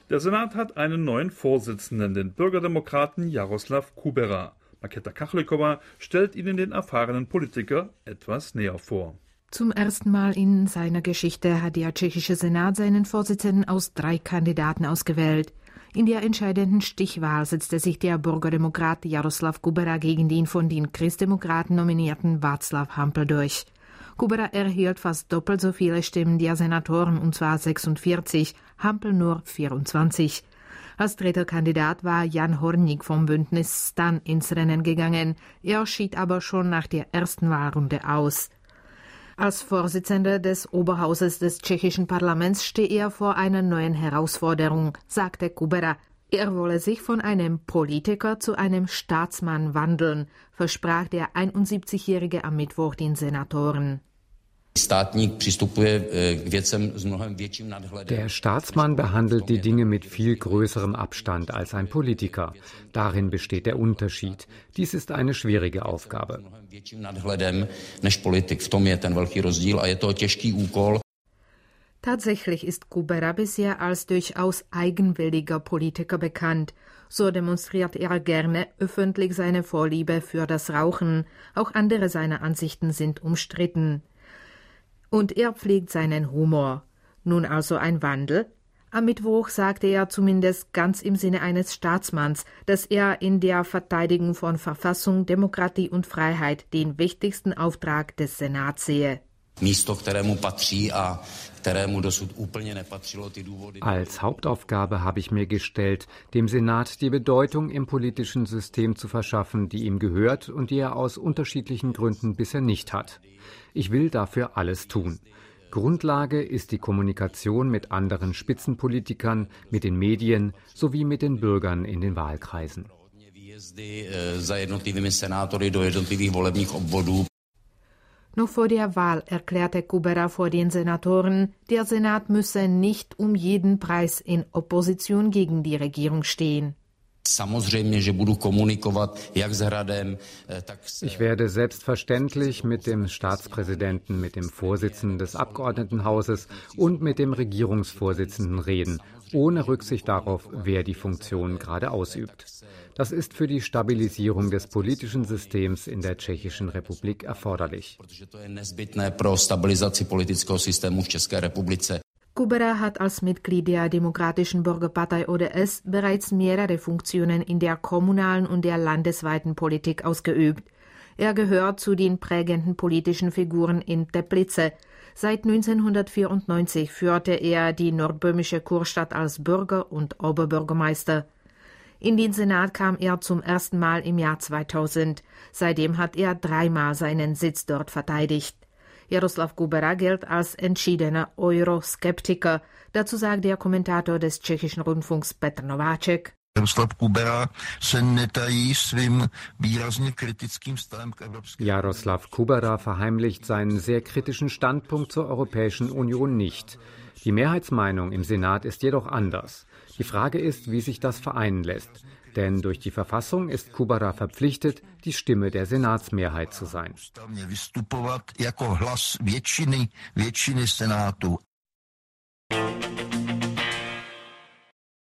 Der Senat hat einen neuen Vorsitzenden, den Bürgerdemokraten Jaroslav Kubera. Markéta Kachlikova stellt Ihnen den erfahrenen Politiker etwas näher vor. Zum ersten Mal in seiner Geschichte hat der tschechische Senat seinen Vorsitzenden aus 3 Kandidaten ausgewählt. In der entscheidenden Stichwahl setzte sich der Bürgerdemokrat Jaroslav Kubera gegen den von den Christdemokraten nominierten Václav Hampl durch. Kubera erhielt fast doppelt so viele Stimmen der Senatoren, und zwar 46, Hampl nur 24. Als dritter Kandidat war Jan Horník vom Bündnis STAN ins Rennen gegangen. Er schied aber schon nach der ersten Wahlrunde aus. Als Vorsitzender des Oberhauses des tschechischen Parlaments stehe er vor einer neuen Herausforderung, sagte Kubera. Er wolle sich von einem Politiker zu einem Staatsmann wandeln, versprach der 71-Jährige am Mittwoch den Senatoren. Der Staatsmann behandelt die Dinge mit viel größerem Abstand als ein Politiker. Darin besteht der Unterschied. Dies ist eine schwierige Aufgabe. Tatsächlich ist Kubera bisher als durchaus eigenwilliger Politiker bekannt. So demonstriert er gerne öffentlich seine Vorliebe für das Rauchen. Auch andere seiner Ansichten sind umstritten. Und er pflegt seinen Humor. Nun also ein Wandel? Am Mittwoch sagte er zumindest ganz im Sinne eines Staatsmanns, dass er in der Verteidigung von Verfassung, Demokratie und Freiheit den wichtigsten Auftrag des Senats sehe. Als Hauptaufgabe habe ich mir gestellt, dem Senat die Bedeutung im politischen System zu verschaffen, die ihm gehört und die er aus unterschiedlichen Gründen bisher nicht hat. Ich will dafür alles tun. Grundlage ist die Kommunikation mit anderen Spitzenpolitikern, mit den Medien sowie mit den Bürgern in den Wahlkreisen. Noch vor der Wahl erklärte Kubera vor den Senatoren, der Senat müsse nicht um jeden Preis in Opposition gegen die Regierung stehen. Ich werde selbstverständlich mit dem Staatspräsidenten, mit dem Vorsitzenden des Abgeordnetenhauses und mit dem Regierungsvorsitzenden reden, ohne Rücksicht darauf, wer die Funktion gerade ausübt. Das ist für die Stabilisierung des politischen Systems in der Tschechischen Republik erforderlich. Kubera hat als Mitglied der Demokratischen Bürgerpartei ODS bereits mehrere Funktionen in der kommunalen und der landesweiten Politik ausgeübt. Er gehört zu den prägenden politischen Figuren in Teplice. Seit 1994 führte er die nordböhmische Kurstadt als Bürger- und Oberbürgermeister. In den Senat kam er zum ersten Mal im Jahr 2000. Seitdem hat er 3-mal seinen Sitz dort verteidigt. Jaroslav Kubera gilt als entschiedener Euroskeptiker. Dazu sagt der Kommentator des tschechischen Rundfunks Petr Nováček. Jaroslav Kubera verheimlicht seinen sehr kritischen Standpunkt zur Europäischen Union nicht. Die Mehrheitsmeinung im Senat ist jedoch anders. Die Frage ist, wie sich das vereinen lässt. Denn durch die Verfassung ist Kubera verpflichtet, die Stimme der Senatsmehrheit zu sein.